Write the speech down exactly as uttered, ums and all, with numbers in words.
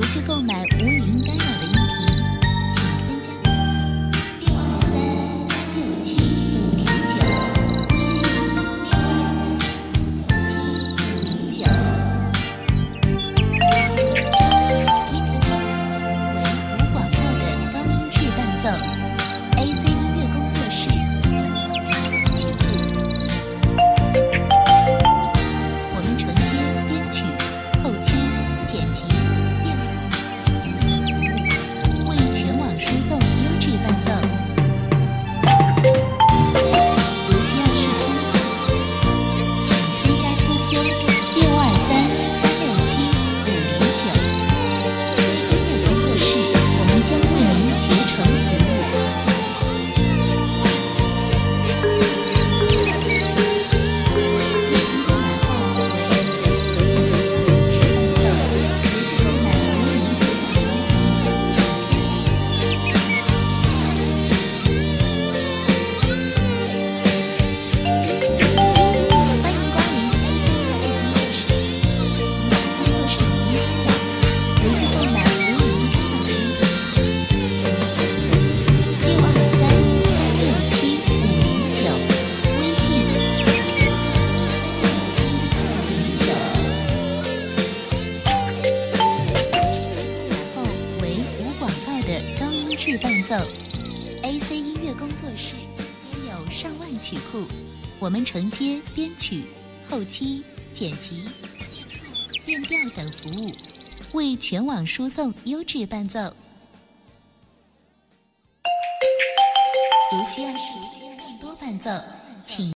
续购买无语音干扰的音频，请添加六二三三六七五零九，微信六二三三六七五零九。音频内容为无广告的高音质伴奏 ，A C 音乐工作室曲库。我们承接编曲、后期、剪辑。 伴奏 ，A C 音乐工作室拥有上万曲库，我们承接编曲、后期、剪辑、变速、变调等服务，为全网输送优质伴奏。如需要使用更多伴奏，请。